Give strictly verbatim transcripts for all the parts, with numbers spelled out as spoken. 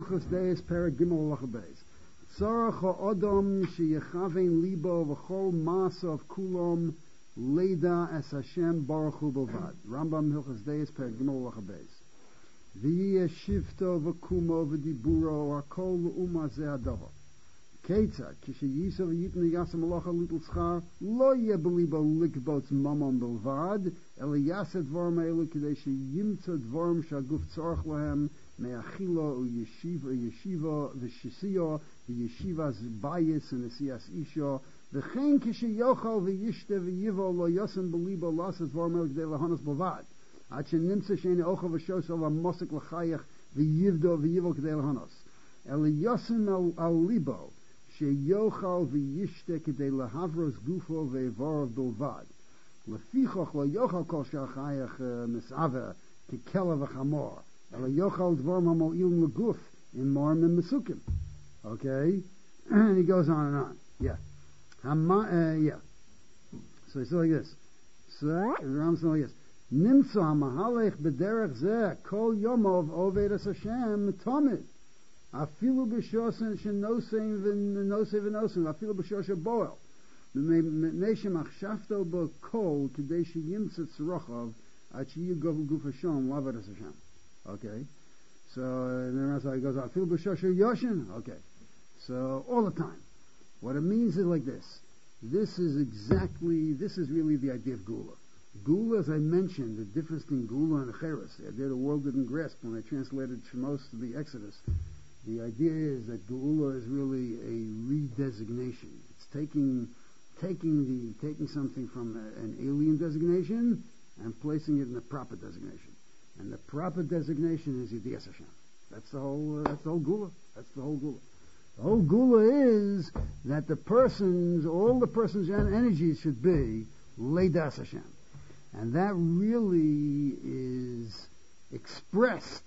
Hilchos Deis Perek Gimel Halacha Beis. Tzarach ha'odom sheyechavein libo v'chol masa of kulom leida es Hashem baruch hu b'lvad. Rambam Hilchos Deis Perek Gimel Halacha Beis. V'yeh shifto v'kumo v'diburo hakol l'uma ze hadavar. Ketzad kishiyisa v'yitne yasam halacha little schar lo yeh belibo likbots mamon b'lvad el yaseh dvarim elu k'dei sheyimtza dvarim shaguf tzarach lahem me'achila u'yeshiva yeshiva v'shisiya v'yeshivas bayis and esiyas isha v'chein kishiyochal v'yishte v'yivo lo yasim belibo laseh dvarim elu k'dei lahanas b'lvad ad shenimtza she'ene ocha v'shosel v'mosik l'chayach v'yivdo v'yivo k'dei lahanas el yasim al libo sheyochal v'yishte k'dei lahavros gufo ve'evarav bilvad lefichach lo yochal kol shachayach misave k'kela v'chamor ela yochal dvar mamo'il l'guf in marm and mesukim. Okay, and he goes on and on. Yeah, Hama, uh, yeah. So it's like this. So Ram says like this. Nimtza mahalech b'derech zeh kol yomov ovedas Hashem tamid. Afilu b'shosen shenosein v'nosei v'nosein afilu b'shosha boel neshem achshavto b'kol k'dei sheyimtza tzrochav ad sheyigov guf Hashem lavadas Hashem. Okay, so and then that's how he goes on. Afilu b'shosha yoshin. Okay, so all the time, what it means is like this. This is exactly. This is really the idea of gula. Gula, as I mentioned, the difference between gula and cheres, the idea the world didn't grasp when I translated Shemos to the Exodus. The idea is that Geula is really a redesignation. It's taking taking the taking something from a, an alien designation and placing it in the proper designation. And the proper designation is Yidiyas Hashem. That's the whole. Uh, that's the whole Geula. That's the whole Geula. The whole Geula is that the person's, all the person's energies should be Leidas Hashem, and that really is expressed.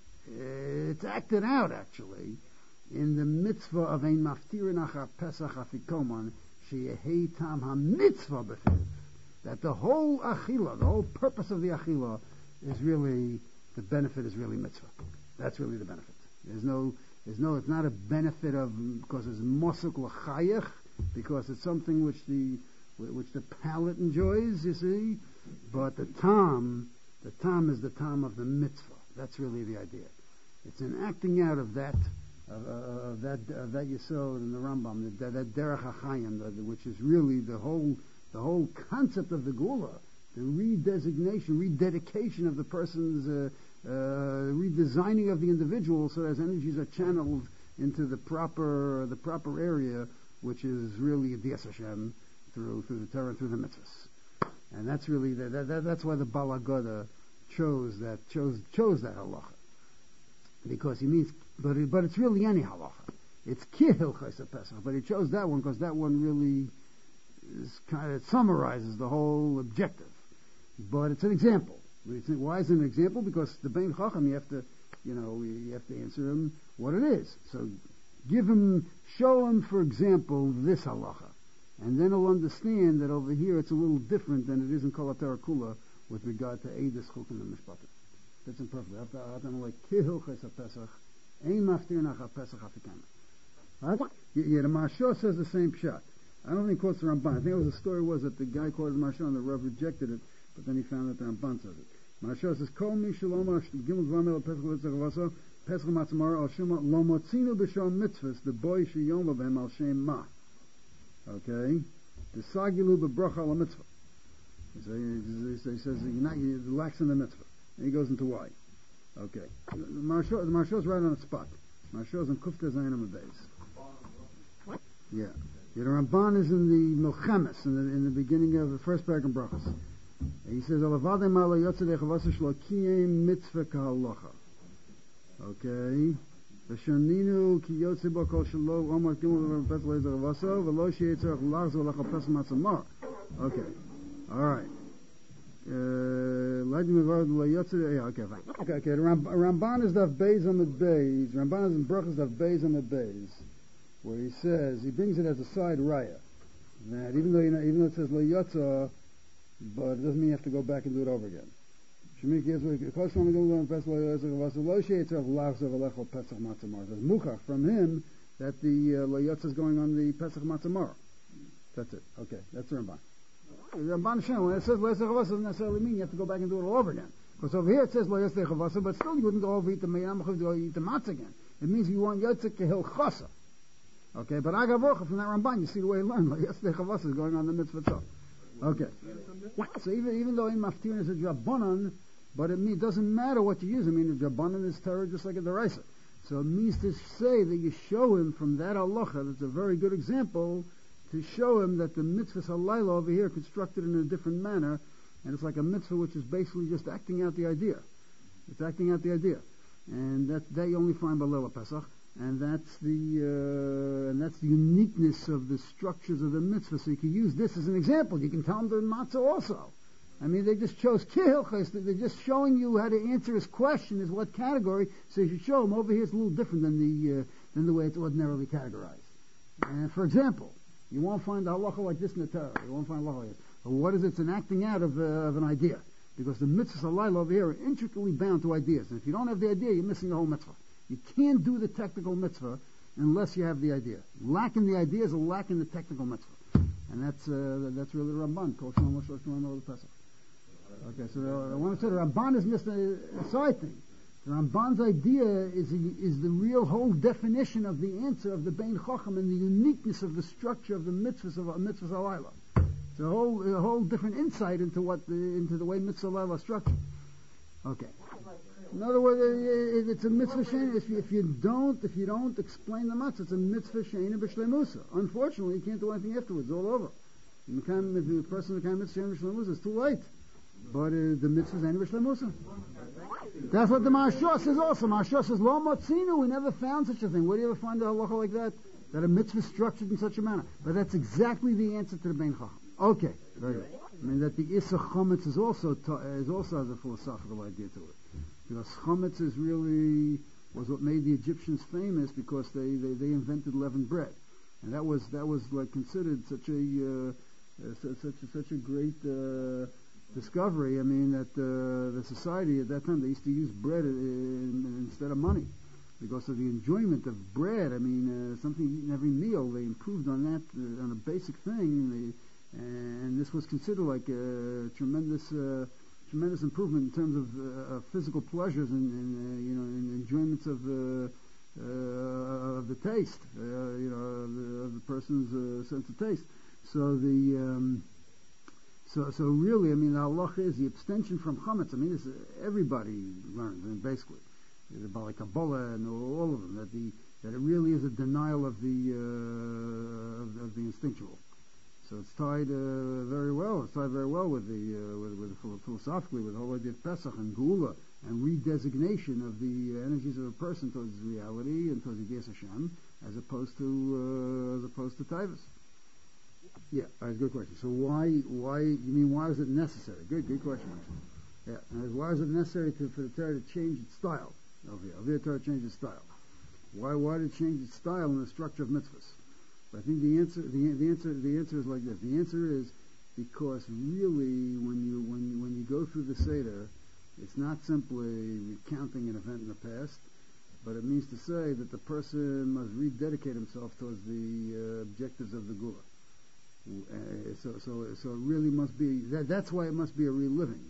It's acted out actually in the mitzvah of ein maftirin achar pesach afikoman sheyehei tam ha-mitzvah b'fiv. That the whole achila, the whole purpose of the achila is really, the benefit is really mitzvah. That's really the benefit. There's no, there's no, it's not a benefit of, because it's mosuk l'chayach, because it's something which the, which the palate enjoys, you see, but the tam, the tam is the tam of the mitzvah. That's really the idea. It's an acting out of that, of, uh, of that, of that Yesod in the Rambam, that, that Derech HaChaim, which is really the whole, the whole concept of the Gula, the redesignation, rededication of the person's, uh, uh, redesigning of the individual, so that his energies are channeled into the proper, the proper area, which is really Yidiyas Hashem through through the Torah, through the mitzvahs, and that's really the, that, that, that's why the Bal Hagoda chose that chose chose that halacha, because he means, but it, but it's really any halacha. It's ki hilchos Pesach, but he chose that one because that one really is kind of, it summarizes the whole objective. But it's an example. Why is it an example? Because the Bein Chacham, you have to, you know, you have to answer him what it is. So give him, show him, for example, this halacha, and then he'll understand that over here it's a little different than it is in Kol HaTorah Kula with regard to Eidos Chukim and Mishpatim. That's imperfect. After like Kihilches HaPesach, Ein Maftir Nach HaPesach HaFikana. Yeah, the Maharsha says the same pshat. I don't think he quotes the Ramban. I think it was the story was that the guy quoted the Maharsha and the Rav rejected it, but then he found that the Ramban says it. Maharsha says, Kol Mi Shalom Gimel Dvar Mel Pesach Letzach Vaso Pesach Matzamara Al Shema Lo Motzinu B'Shom Mitzvahs the Boy Sheyom B'Hem Al Shem Ma. Okay, the Sagilu B'Bracha Al Mitzvah. So he says you're not, you're lax in the mitzvah. And he goes into why. Okay. The Maharsha, the Maharsha is right on the spot. Maharsha is in Kufta Zayin Beis. Yeah. Yeah. The Ramban is in the Milchemes, in the, in the beginning of the first paragraph in Brachos. And he says, Alavadem ala yotzei chavasa shlo kiyem mitzvah kahalacha. Okay. V'shoninu ki yotzei bo kol shelo omar gimel v'pes lo yizar chavasa v'lo sheyei tzarech lachzor lachapes matzamar. Okay. All right. Uh, okay, fine. Okay, okay. Ramban is Daf Beis Amud Beis. Ramban is in Brachos Daf Beis Amud Beis, where he says, he brings it as a side raya, that even though you know, even though it says lo yotza, but it doesn't mean you have to go back and do it over again. Shemik Yisrael, Kol Shom Gilul Pesach Lo Yosef Vasa Lo Sheitzav Lachzav Alecho Pesach Matzamar. There's Muchach from him that the uh, Lo Yotz is going on the Pesach Matzamar. That's it. Okay, that's the Ramban. The Ramban Shem, when it says Lo Yosef Vasa, doesn't necessarily mean you have to go back and do it all over again. Because over here it says Lo Yosef Vasa, but still you wouldn't go over eat the Meyam, go eat the Matzah again. It means you want Yotzek Kehil Chasa. Okay, but Agavocha from that Ramban, you see the way he learned. Lo Yosef Vasa is going on the mitzvah itself. Okay. So even even though in Maftir is a Jabbanan, but it mean, doesn't matter what you use. I mean, the Jabbanan is Torah just like a Deraisa. So it means to say that you show him from that halacha, that's a very good example, to show him that the mitzvah halayla over here constructed in a different manner, and it's like a mitzvah which is basically just acting out the idea. It's acting out the idea. And that they only find by Lela Pesach. And that's the uh, and that's the uniqueness of the structures of the mitzvah. So you can use this as an example. You can tell them the matzah also. I mean, they just chose kihilchas. They're just showing you how to answer his question, is what category. So you should show him over here it's a little different than the uh, than the way it's ordinarily categorized. And for example, you won't find a halacha like this in the Torah. You won't find a halacha like this. But what is it? It's an acting out of, uh, of an idea, because the mitzvahs halayla over here are intricately bound to ideas. And if you don't have the idea, you're missing the whole mitzvah. You can't do the technical mitzvah unless you have the idea. Lacking the idea is a lack in the technical mitzvah. And that's uh, that's really the Ramban. Okay, so uh, I want to say the Ramban has missed a, a side thing. The Ramban's idea is a, is the real whole definition of the answer of the Bein Chacham and the uniqueness of the structure of the mitzvahs of mitzvahs halayla. It's a whole a whole different insight into what the, into the way mitzvah halayla is structured. Okay. In other words, it's a mitzvah sheina. If you, if you don't, if you don't explain the matzah, it's a mitzvah sheina b'shleimusa. Unfortunately, you can't do anything afterwards. It's all over. If the person who mitzvah sheina b'shleimusa, it's too late. But uh, the mitzvah is sheina b'shleimusa. That's what the Mashah says also. Mashah says, Lo motzinu, we never found such a thing. Where do you ever find a halacha like that? That a mitzvah is structured in such a manner. But that's exactly the answer to the Bein Chacham. Okay, very good. I mean that the Issa Chometz is also ta- is also has a philosophical idea to it. Because Chometz is really was what made the Egyptians famous, because they, they, they invented leavened bread, and that was that was like considered such a uh, uh, such a, such a great uh, discovery. I mean that uh, the society at that time, they used to use bread in, instead of money, because of the enjoyment of bread. I mean uh, something you eat in every meal. They improved on that uh, on a basic thing, they, and this was considered like a tremendous. Uh, Tremendous improvement in terms of, uh, of physical pleasures and, and uh, you know, and enjoyments of uh, uh, of the taste, uh, you know, of the, of the person's uh, sense of taste. So the um, so so really, I mean, the halacha is the abstention from chametz. I mean, this, everybody learns, I mean, basically, the Bali Kabbalah and all of them, that the that it really is a denial of the uh, of, of the instinctual. So it's tied uh, very well. It's tied very well with the uh, with, with philosophically with the whole idea of Pesach and Gula and redesignation of the uh, energies of a person towards reality and towards Yiddias Hashem, as opposed to uh, as opposed to Taivas. Yeah, that's a good question. So why why you mean why is it necessary? Good good question. Yeah, and why is it necessary to, for the Torah to change its style over here? Over here, the Torah change its style. Why why did it change its style in the structure of mitzvahs? I think the answer, the, the answer, the answer is like this. The answer is because really, when you when when you go through the Seder, it's not simply recounting an event in the past, but it means to say that the person must rededicate himself towards the uh, objectives of the Gula. Uh, so, so, so it really must be that. That's why it must be a reliving.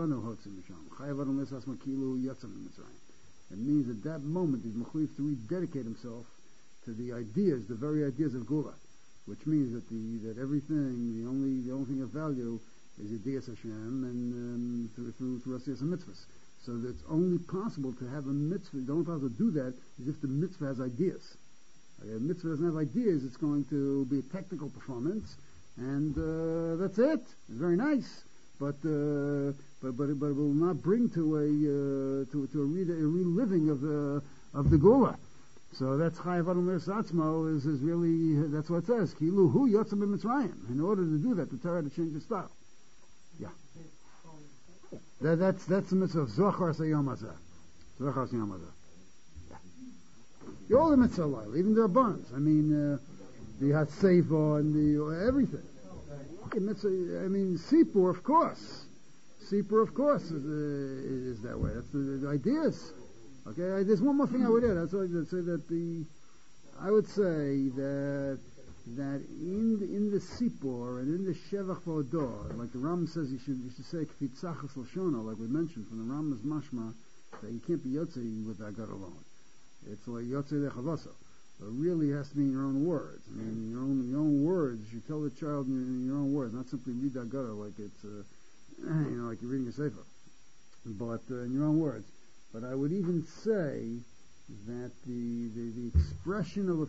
It means at that moment he's mechuyev to rededicate himself to the ideas, the very ideas of Gula, which means that the that everything, the only the only thing of value is Yiddias Hashem and um, through through through Asiyas and mitzvahs. So that it's only possible to have a mitzvah. The only possible to do that is if the mitzvah has ideas. Okay, if the mitzvah doesn't have ideas, it's going to be a technical performance, and uh, that's it. It's very nice, but uh, but but but it will not bring to a uh, to to a, re- a reliving of the of the Gula. So that's Chayav Adam Satzmo is, is really, that's what it says. Kilu hu yotzim b'Mitzrayim. In order to do that, the Torah had to change its style. Yeah. That, that's that's the mitzvah of Zochar Sayom Hazeh. Zochar Sayom Hazeh. Yeah. All the mitzvah, even the Rabbans. I mean, uh, the Hatzeva and the uh, everything. I mean, Sipur, of course. Sipur, of course, is, uh, is that way. That's the, the ideas. Okay, there's one more thing I would add. That's why I'd say that the, I would say that that in the, in the Sipur and in the Shevach V'Odor, like the Ram says, you should you should say Kfitzachas Lashona, like we mentioned from the Ram's Mashma, that you can't be Yotzei with Agar alone. It's like Yotzei Lechavasa. It really has to be in your own words. I mean, in your own your own words. You tell the child in your, in your own words, not simply read Agar like it's uh, you know like you're reading a sefer, but uh, in your own words. But I would even say that the, the, the expression of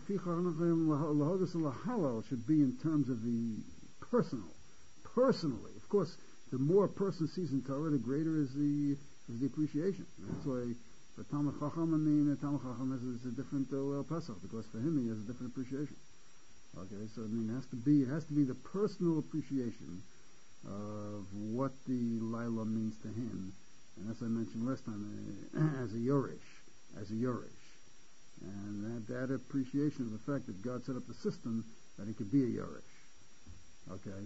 a should be in terms of the personal. Personally. Of course, the more a person sees in Torah, the greater is the is the appreciation. That's why for Talmud Chacham, I mean, a Talmud Chacham has a, a different uh, Pesach, because for him he has a different appreciation. Okay, so I mean, it has to be, it has to be the personal appreciation of what the Laila means to him. And as I mentioned last time, uh, as a Yoresh, as a Yoresh. And that, that appreciation of the fact that God set up the system that he could be a Yoresh. Okay?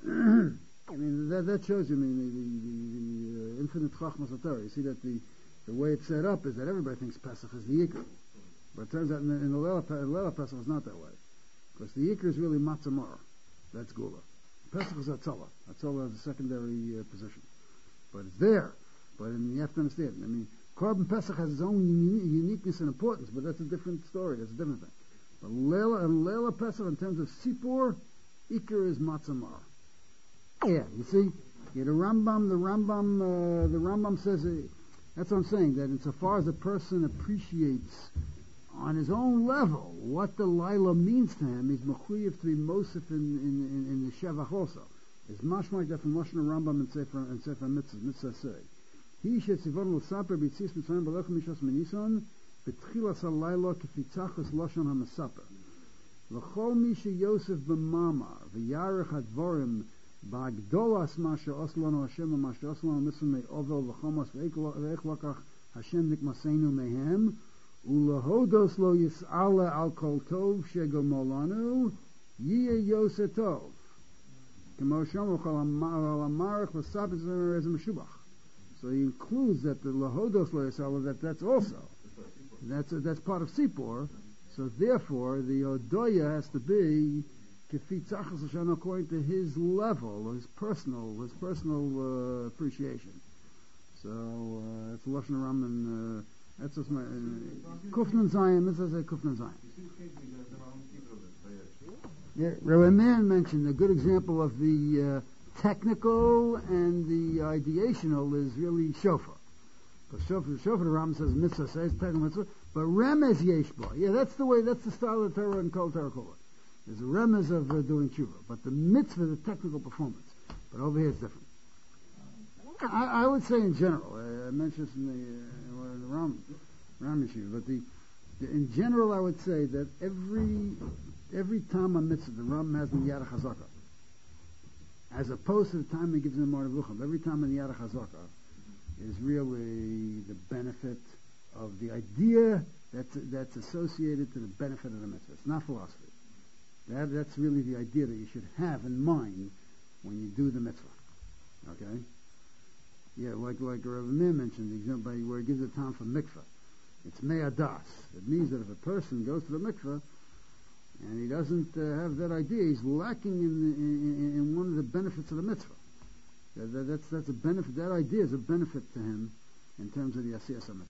I mean, that, that shows you, I mean, the, the, the, the uh, infinite Chachmas HaTorah. You see that the, the way it's set up is that everybody thinks Pesach is the Yikr. But it turns out in the, in the Leila, Leila Pesach it's not that way. Because the Yikr is really Matzah Mar. That's Gula. Pesach is Atzalah. Atzalah is a secondary uh, position. But it's there. But I mean, you have to understand. I mean, Korban Pesach has its own uni- uniqueness and importance, but that's a different story. That's a different thing. But Leila and Leila Pesach, in terms of Sipur, Iker is Matzah Mar. Yeah, you see, yeah, the Rambam, the Rambam, uh, the Rambam says. Uh, that's what I'm saying. That insofar as a person appreciates on his own level what the Laila means to him, he's mechuyev to be Mosif in, in, in, in the Shevach also. It's much like that from Lashon Rambam and Sefer and Sefer Mitzvah. Mitzvah say. He shetzivon l'saper b'tzis mitzvayim b'lechem mishas menison b'tchilas halayla k'fitzachas lashon ha'mesaper l'chol mi sheyosef b'mamar v'yarech hadvorim ba'gdolas ma she'oslanu Hashem ma she'oslanu mitzvah me'ovel v'chomas v'eich lakach Hashem nikmaseinu mehem u'lehodos lo yis'ala al kol tov shegomolanu yiyeh yoseh tov k'mo shomu chol ha'marech v'saper z'mer ezem meshubach. So he includes that the lahodos lo yisala, that that's also that's a, that's part of Sipur. So therefore, the odoya has to be kefitzachas Hashem according to his level, his personal, his personal uh, appreciation. So uh, it's Lashon Ram and uh, that's just my Kufnan Zion. This is a Kufnan Zion. Yeah, Rabbi Meir mentioned a good example of the. Uh, Technical and the ideational is really shofar. Because shofar, the shofar, the Ram says mitzvah, says technical mitzvah, but remez yeshba. Yeah, that's the way, that's the style of Torah and Kol Torah Kol. There's a remez of uh, doing tshuva, but the mitzvah, the technical performance. But over here it's different. I, I would say in general, uh, I mentioned this in the, uh, in the Ram, Ram issue, but the, the, in general I would say that every, every time a mitzvah, the Ram has the Yad HaChazaka. As opposed to the time he gives in the Moreh Vuchim. Every time in the Yad HaChazaka is really the benefit of the idea that's, that's associated to the benefit of the mitzvah. It's not philosophy. That, that's really the idea that you should have in mind when you do the mitzvah. Okay? Yeah, like like Rav Meir mentioned, the example where he gives a time for mikveh. It's me'adas. It means that if a person goes to the mikveh, and he doesn't uh, have that idea, he's lacking in, in, in one of the benefits of the mitzvah. That, that, that's, that's a benefit, that idea is a benefit to him in terms of the Asiyas HaMitzvah.